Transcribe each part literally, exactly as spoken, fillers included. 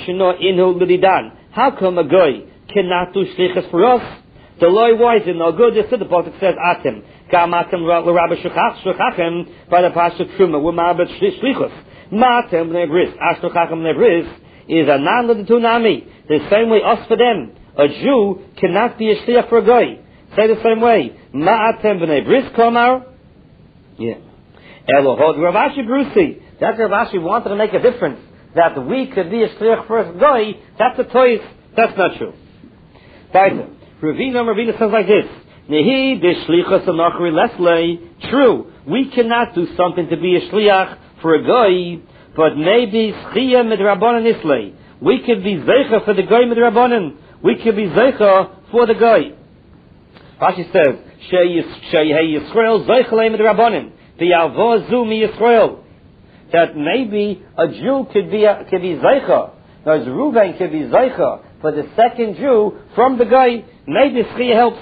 shino inhu lididan. How come a guy cannot do shlichus for us? The loy wise in no good. This is the pasuk says atem. Kamatem l'rabba shechach shechachem by the pasuk truma. We're ma'abed shlichus. Matem b'nei bris. Ashtochachem b'nei bris is a non tunami. The same way us for them. A Jew cannot be a shliach for a guy. Say the same way. Ma'atem b'nei bris komar. Yeah. Elohod Rav Ashi Brusi. That Rav Ashi wanted to make a difference. That we could be a shliach for a guy. That's a toys. That's not true. Weiter. Ravina Ravina says like this. Nehi b'shlichus anachri leslei. True. We cannot do something to be a shliach for a guy, but maybe schia midrabanan islei. We could be zeicha for the guy midrabanan. We could be zeicha for the guy. Rashi says, Shei Yisrael zeichalei midrabanan. V'yavozu mi Yisrael. That maybe a Jew could be a, could be zeicha. Now, as Reuven could be zeicha for the second Jew from the guy. Maybe schia helps.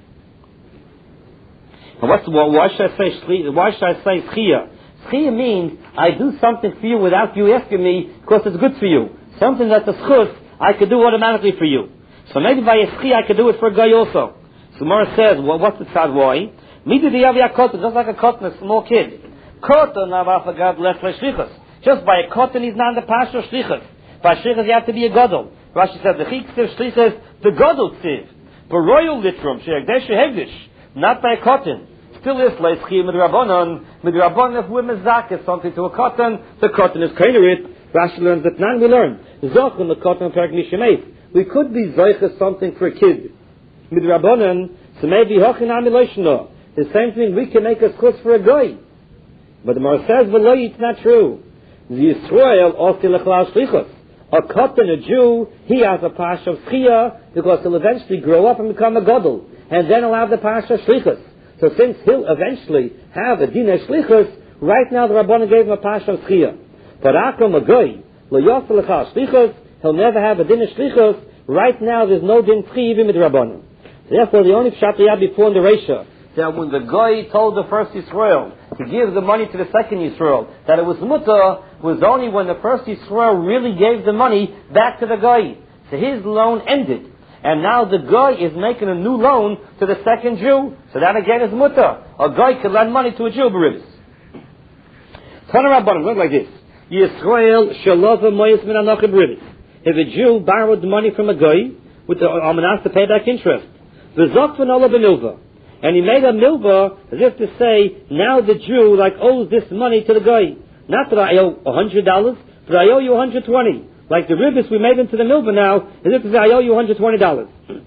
And what's why should I say why should I say schia? Schia means I do something for you without you asking me because it's good for you. Something that's a schus I could do automatically for you. So maybe by a schia I could do it for a guy also. So Mara says, well, what's the tzad why? Maybe the yavi kotan, just like a cotton, a small kid. Kotan avafagad left shlichus. Just by a cotton he's not the pastor shlichus. By shlichus you have to be a gadol. Rashi says the chiksev shlichus the gadol tziv. But royal litrum sheegdesh hegdish. Not by a cotton. Still is like schia midrabanan. Midrabanan if we're mezak is something to a cotton. The cotton is kainerit. Rashi learns that nan we learn. Zochim the cotton perek mishemet. We could be zoicha something for a kid. Midrabanan, so maybe hochinam eloshno. The same thing we can make a schus for a guy. But the Mar says, v'loy, it's not true. The Yisrael osti lechlal shlichus. A cotton, a Jew, he has a pash of schia because he'll eventually grow up and become a gadol, and then he'll have the pash of shlichus. So since he'll eventually have a din of shlichus, right now the Rabbanan gave him a pash of schia. But akom a guy, lo yosti lechlal shlichus, he'll never have a din of shlichus. Right now there's no din schia even with the Rabbanan. Therefore, the only pshat we had before in the Reisha, that when the guy told the first Yisrael to give the money to the second Yisrael, that it was mutter, was only when the first Yisrael really gave the money back to the guy. So his loan ended. And now the guy is making a new loan to the second Jew. So that again is mutter. A guy could lend money to a Jew, beribis. Tana Rabbanan, look like this. Yisrael shalova moyes min anachim beribis. If a Jew borrowed the money from a guy, with the almanas to pay back interest, v'zok v'nola b'nilva, and he made a milva as if to say, now the Jew like owes this money to the guy. Not that I owe a hundred dollars, but I owe you a hundred twenty. Like the ribbis we made into the milva now, as if to say, I owe you a hundred twenty dollars.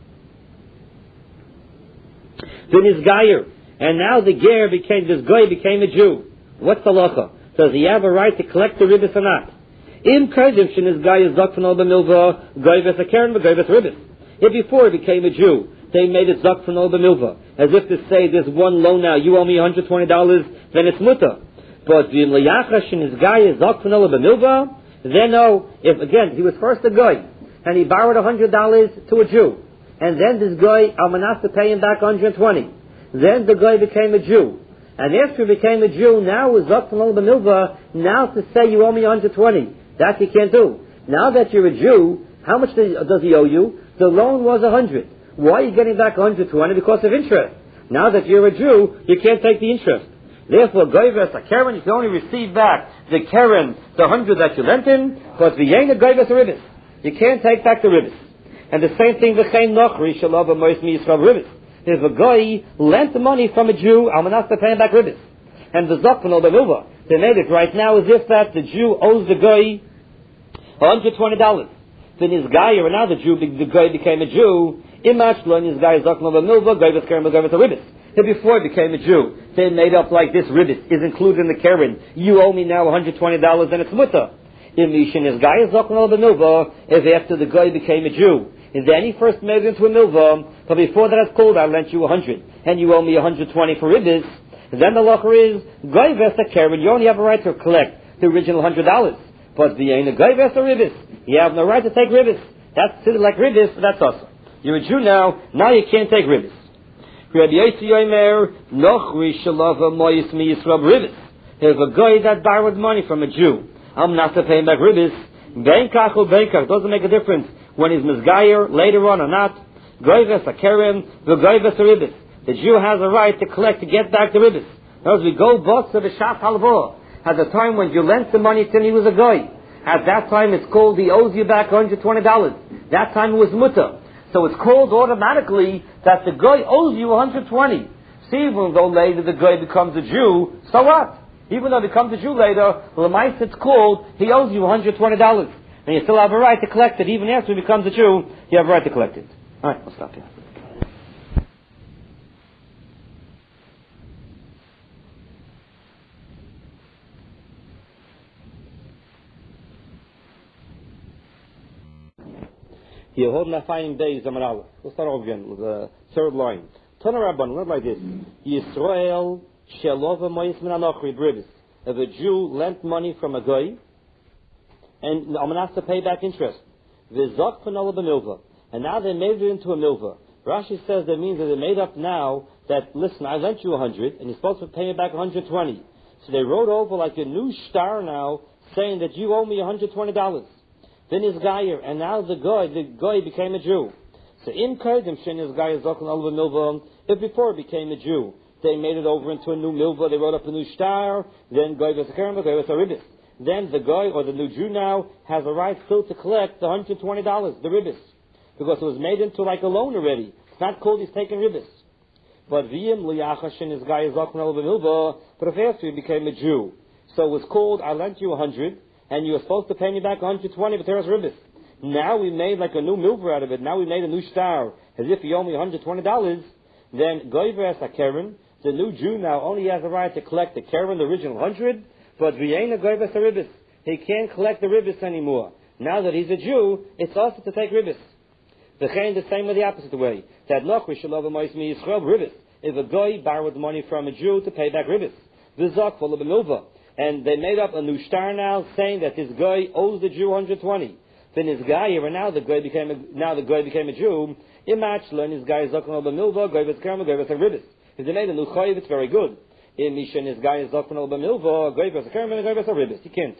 Then his gayer, and now the ger became this guy became a Jew. What's the halacha? Does he have a right to collect the ribbis or not? Im kodim shin his guy is zok v'nola b'milva, goyves a keren v'goyves ribbis. If before he became a Jew, they made it zok v'nola b'milva, as if to say, there's one loan now, you owe me one hundred twenty dollars, then it's mutter. But the l'yachash and his guy is zok v'nola b'milva, then no, if again, he was first a guy, and he borrowed one hundred dollars to a Jew, and then this guy, almanas to pay him back one hundred twenty. Then the guy became a Jew. And after he became a Jew, now is zok v'nola b'milva, now to say you owe me one hundred twenty. That you can't do. Now that you're a Jew, how much does he owe you? The loan was one hundred. Why are you getting back one hundred twenty? Because of interest. Now that you're a Jew, you can't take the interest. Therefore, goyves a keren, you can only receive back the keren, the hundred that you lent him, but the ain't a goyves a ribbis. You can't take back the ribbis. And the same thing, the chaim nochri shalom b'mois mi yisrael ribbis. If a guy lent the money from a Jew, almanas to pay him back ribbis. And the zok v'nola b'milva, they made it right now as if that the Jew owes the guy one hundred twenty dollars. Then his guy, or now the Jew, the guy became a Jew. Imach lo, and his guy is zok v'nola b'milva, goyves keren v'goyves a ribbis. And before he became a Jew, they made up like this ribbis is included in the keren. You owe me now one hundred twenty dollars, and it's mutter. Imishin, his guy is zok v'nola b'milva, if after the guy became a Jew, and then he first made it into a milva, but before that it's called, I lent you one hundred, and you owe me one hundred twenty for ribbis. Then the locher is goyves a keren. You only have a right to collect the original one hundred dollars. But the ain't a goyves a ribbis. You have no right to take ribbis. That's considered like ribbis, that's awesome. You're a Jew now, now you can't take ribbis. Rabbi Yossi Yomer, Nochri Shalava Moyis Mi Yisrael ribbis. If a guy that borrowed money from a Jew, I'm not to pay him back ribbis, Benkach or benkach doesn't make a difference when he's misgayer later on or not. Goyves a kerem, the goyves a ribbis. The Jew has a right to collect to get back the ribbis. In other words, we go both to the shat halvah. At the time when you lent the money to him, he was a goy. At that time, it's called he owes you back one hundred twenty dollars. That time it was mutter. So it's called automatically that the goy owes you one hundred twenty dollars. See, even though later the goy becomes a Jew, so what? Even though he becomes a Jew later, Lamais it's called, he owes you one hundred twenty dollars. And you still have a right to collect it. Even after he becomes a Jew, you have a right to collect it. Alright, we'll stop here. Here, hold my finding days, Amar Aleph. We'll start over again with the third line. Tana Rabban, read like this. Yisrael shelova moyis min anochri bribis. If a Jew lent money from a guy, and I'm going to have to pay back interest. V'zok panola b'milva. And now they made it into a milva. Rashi says that means that they made up now that, listen, I lent you a hundred, and you're supposed to pay me back one hundred twenty. So they wrote over like a new star now, saying that you owe me one hundred twenty dollars. Then his gayer, and now the guy, the guy became a Jew. So in Kodim, Shin his gayer zokon al milva. If before it became a Jew, they made it over into a new milva. They wrote up a new star. Then guy was a kerem, guy was a ribbis. Then the guy or the new Jew now has a right still to collect the one hundred twenty dollars, the ribbis, because it was made into like a loan already. It's not called he's taking ribbis. But v'yim liyachashin his guy zokon al milva. But if after he became a Jew, so it was called I lent you a hundred. And you were supposed to pay me back one hundred twenty, but there was ribbis. Now we made like a new milver out of it. Now we made a new star, as if you owe me one hundred twenty dollars. Then goyves a keren, the new Jew now only has a right to collect the keren, the original one hundred, but v'yein a goyves a ribbis. He can't collect the ribbis anymore. Now that he's a Jew, it's also to take ribbis. The chain the same way the opposite way. That nochri shalom mois mi yisrael ribbis. If a goy borrowed money from a Jew to pay back ribbis, v'zok full of a milva. And they made up a new star now, saying that this guy owes the Jew one hundred twenty. Then his guy, and now the guy became a, now the guy became a Jew. Imach learn his guy is zakon al b'milva, guy was kerma, guy was a ribbis. If they made a new chayiv, it's very good. In Mishan, his guy is zakon al b'milva, guy was a kerma, guy was a ribbis. You can't.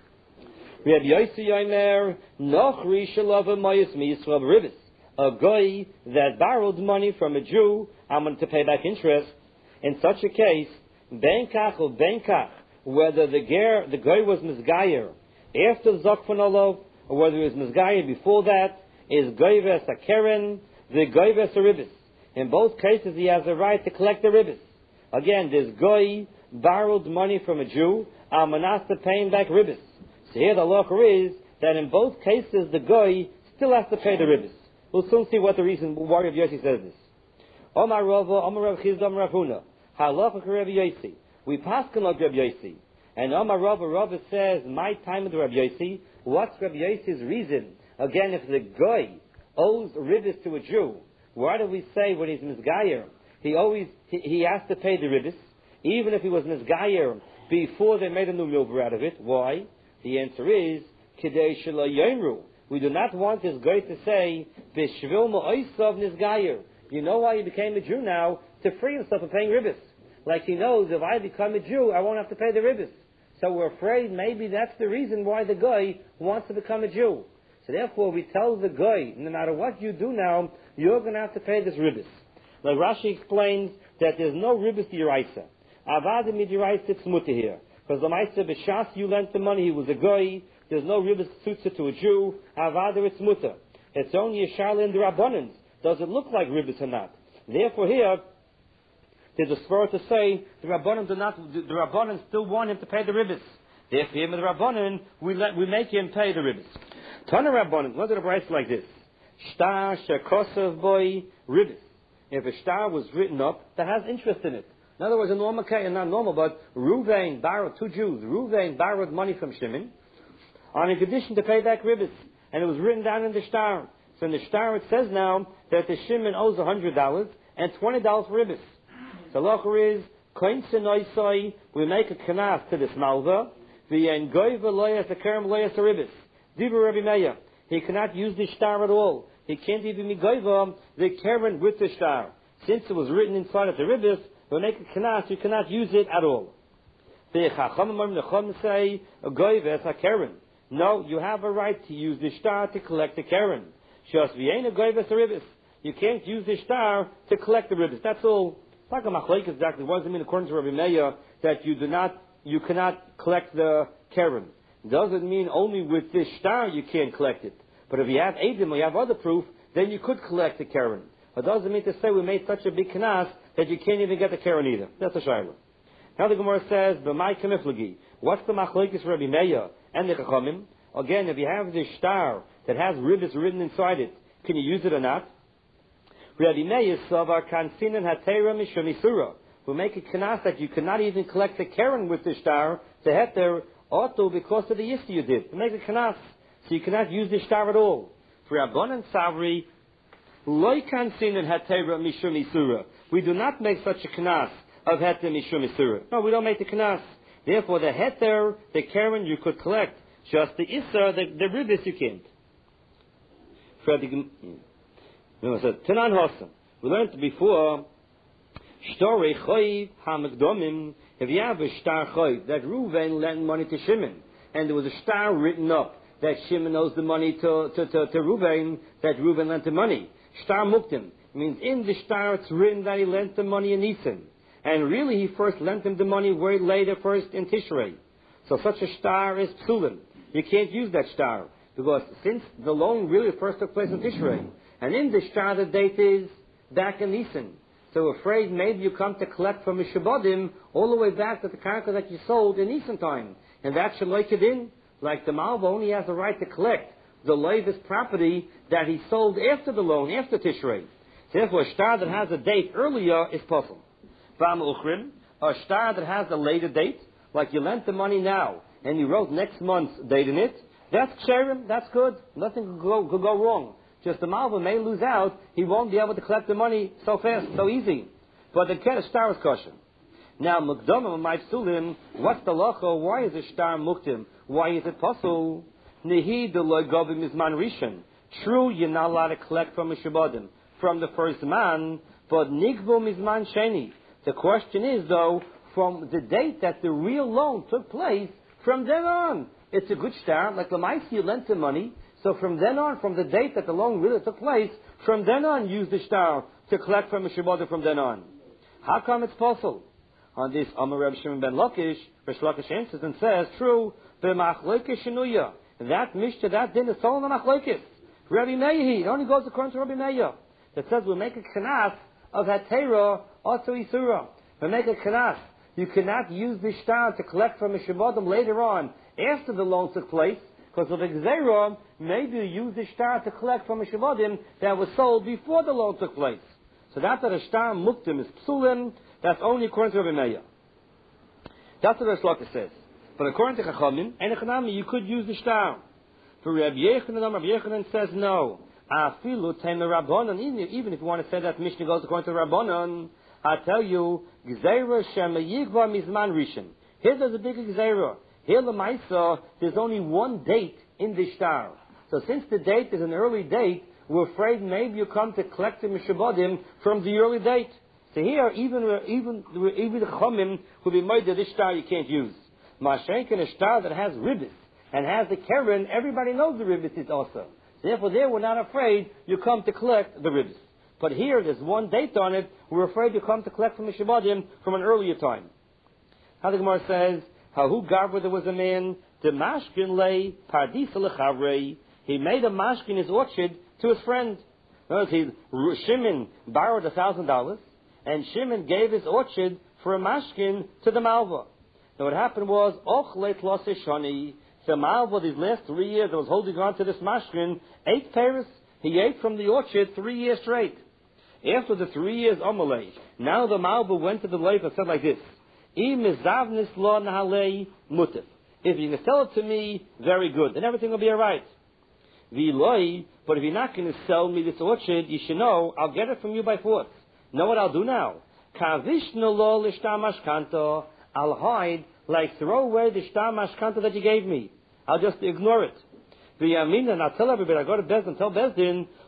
Rabbi Yossi Yomer Nochri shalava mayis mi yisrael ribbis. A guy that borrowed money from a Jew, I'm going to pay back interest. In such a case, benkach or benkach, whether the ger, the guy was misgayer after Zokfan Olov, or whether he was misgayer before that, is goyves a keren, the goyves a ribbis. In both cases, he has a right to collect the ribbis. Again, this guy borrowed money from a Jew, Almanas to paying back ribbis. So here the halacha is that in both cases, the guy still has to pay the ribbis. We'll soon see what the reason why Rabbi Yossi says this. Omar Rava, Omar Rav Chizda, Omar Rav Huna, halacha Rabbi Yossi. We pass on Rabbi Yossi. And Omar Rava, Rava says, my time with Rabbi Yossi, what's Rabbi Yossi's reason? Again, if the guy owes ribbis to a Jew, why do we say when he's misgayer, he always, he, he has to pay the ribbis, even if he was misgayer before they made a new milver out of it? Why? The answer is, Kidei Shelo Yomru. We do not want this guy to say, B'shvil ma'osav nisgayer. You know why he became a Jew now? To free himself from paying ribbis. Like he knows, if I become a Jew, I won't have to pay the ribbis. So we're afraid maybe that's the reason why the guy wants to become a Jew. So therefore we tell the guy, no matter what you do now, you're going to have to pay this ribbis. Like Rashi explains that there's no ribbis to Yeraisa. Avada midiraisa, it's mutter here. Because the Maisa B'shas, you lent the money, he was a guy, there's no ribbis tzutza to a Jew. Avada, it's mutter. It's only a sharla in the Rabbanans. Does it look like ribbis or not? Therefore here, there's a spur to say the Rabbanan do not. The, the Rabbanan still want him to pay the ribbis. Therefore, him and the Rabbanan, we let we make him pay the ribbis. Tana Rabbanan, look at a price like this: Shtar shekosav boy ribbis. If a star was written up, that has interest in it. In other words, a normal case, not normal, but Ruvain borrowed two Jews. Ruvain borrowed money from Shimon on a condition to pay back ribbis, and it was written down in the star. So in the star it says now that the Shimon owes a hundred dollars and twenty dollars for ribbis. The halacha is, we make a kanas to this malva, and goyva loyas a kerem loyas a ribbis. Diva Rabbi Meir, he cannot use the star at all. He can't even be goyva the kerem with the star. Since it was written inside of the ribbis, we make a kanas, you cannot use it at all. The chachamim say, goyva a kerem. No, you have a right to use the shtar to collect the keren. Just v'yein goyves ribis. You can't use the shtar to collect the ribis. That's all. It's like a machlokes exactly. What does it mean according to Rabbi Meir that you do not, you cannot collect the keren? Doesn't mean only with this shtar you can't collect it. But if you have edim or you have other proof, then you could collect the keren. It doesn't mean to say we made such a big knas that you can't even get the keren either. That's a shayla. Now the Gemara says, "B'may kamiflagi." What's the machlokes Rabbi Meir and the Chachamim? Again, if you have this shtar that has ribis written inside it, can you use it or not? Rabbi Meir savar kansinan hatera mishum isura. We make a knas that you cannot even collect the keren with the shtar to heter auto because of the yista you did. To make a knas, so you cannot use the shtar at all. For Rabbanan Savri, loy kansinan hatera mishum isura. We do not make such a knas of heter mishum isura. No, we don't make the knas. Therefore, the heter, the keren you could collect. Just the isra, the, the ribis you can't. Tanan Hossam. We learned before, Shtorei Choiv HaMekdomim. If you have a shtar choiv that Reuven lent money to Shimon, and there was a shtar written up that Shimon owes the money to to, to, to Reuven, that Reuven lent the money. Shtar Muktim means in the shtar it's written that he lent the money in Nisan, and really he first lent him the money way later, first in Tishrei. So such a shtar is psulim. You can't use that shtar because since the loan really first took place in Tishrei, and in the shtar the date is back in Nisan. So afraid maybe you come to collect from Mishabodim all the way back to the karka that you sold in Nisan time. And that should like it in. Like the Malva only has the right to collect the Levis property that he sold after the loan, after Tishrei. Therefore, a shtar that has a date earlier is possible. Vam Uchrim, a shtar that has a later date, like you lent the money now and you wrote next month's date in it, that's ksherim, that's good. Nothing could go, could go wrong. Just the Malva may lose out, he won't be able to collect the money so fast, so easy. But the Ked shtar is kosher. Now, Mukdomim might him. What's the locho? Why is a shtar muktim? Why is it possible? Nehi de loy govim is man rishon. True, you're not allowed to collect from a shabadim, from the first man, but nigvum is man sheni. The question is, though, from the date that the real loan took place, from then on, it's a good shtar. Like Lamaisi, you lent the money. So from then on, from the date that the loan really took place, from then on, use the shtar to collect from a shabadim from then on. How come it's possible? On this, Amar Reb Shimon ben Lakish, Resh Lakish answers and says, true, b'machlokes shenuya. That mishta, that din is sold on the machlokes. Rabbi Meir, it only goes according to Rabbi Meir. That says we'll make a knas of hatera also isura. We'll make a knas. You cannot use the shtar to collect from a shabadim later on, after the loan took place, because of the gzeira, maybe you use the shtar to collect from a shabadim that was sold before the loan took place. So that's that a shtar muktim is psulim. That's only according to Rabbi Meir. That's what Resh Lakish says. But according to Chachamim and Echanami, you could use the shtar. For Rabbi Yechanan, Rabbi Yechanan says no. Afilu temer Rabbanan. Even if you want to say that Mishnah goes according to Rabbanan, I tell you, Gzeira Shema Yigva Mizman Rishon. Here there's a big Gzeira. Here Lamaisa, there's only one date in the shtar. So since the date is an early date, we're afraid maybe you come to collect the Mishabodim from the early date. So here, even even even the Chomim who be made that this shtar you can't use. Mashenkin, a shtar that has ribbis and has the keren, everybody knows the ribbis is also. Therefore, there we're not afraid you come to collect the ribbis. But here, there's one date on it. We're afraid you come to collect from the Shabadim from an earlier time. How the Gemara says, Hahu Gavra, there was a man, the Mashkin lay Pardisa lechavrei. He made a mashkin his orchard to his friend. Notice he Shimon borrowed a thousand dollars. And Shimon gave his orchard for a mashkin to the Malva. Now what happened was, Ochleit Loseshani, the Malva these last three years that was holding on to this mashkin, ate Paris. He ate from the orchard three years straight. After the three years Amalei, now the Malva went to the lake and said like this, I mizavnis lo nahalei mutif. If you can sell it to me, very good. Then everything will be alright. V'loi, but if you're not going to sell me this orchard, you should know, I'll get it from you by force. Know what I'll do now? Kavishnu lo l'shtar mashkanta. I'll hide, like throw away the shtar mashkanta that you gave me. I'll just ignore it. V'yamin, and I'll tell everybody, I go to Bezdin, tell Bezdin,